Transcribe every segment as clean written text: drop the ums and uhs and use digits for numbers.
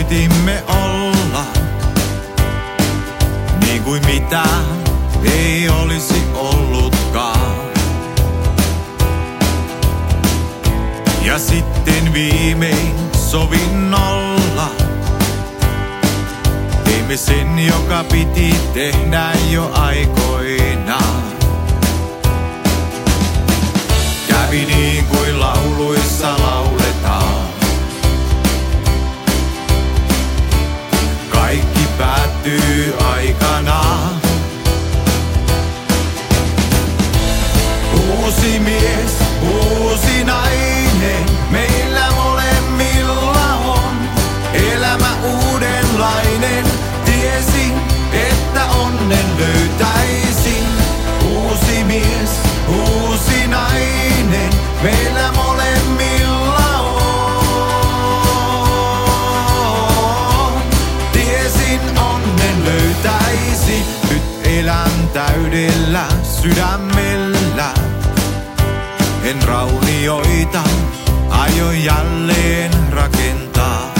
Yritimme olla niin kuin mitään ei olisi ollutkaan. Ja sitten viimein sovinnolla teimme sen, joka piti tehdä jo aikoinaan. Kävi niin kuin lauluissa lauletaan. Kaikki päättyy aikanaan. Uusi mies, uusi nainen, meillä molemmilla on elämä uudenlainen. Tiesin, että onnen löytäisin. Uusi mies, uusi nainen, meillä molemmilla on. Tiesin, onnen löytäisi. Nyt elän täydellä sydämellä. En raunioita aio jälleen rakentaa.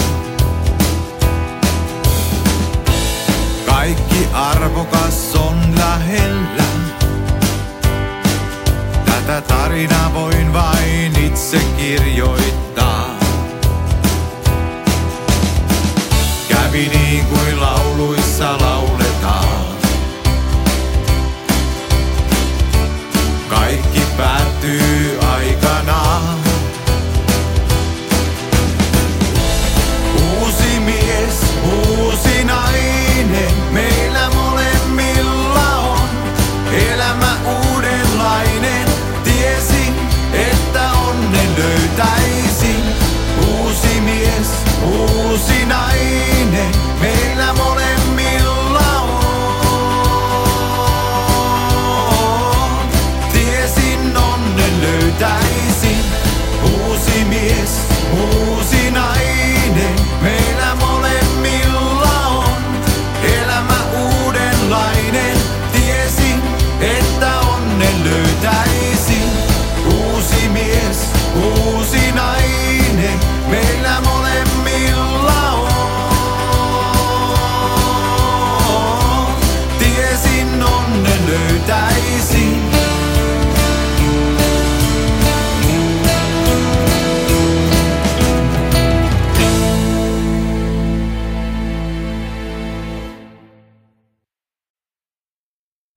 Kaikki arvokas on lähellä. Tätä tarinaa voin vain itse kirjoittaa. Kävi niin kuin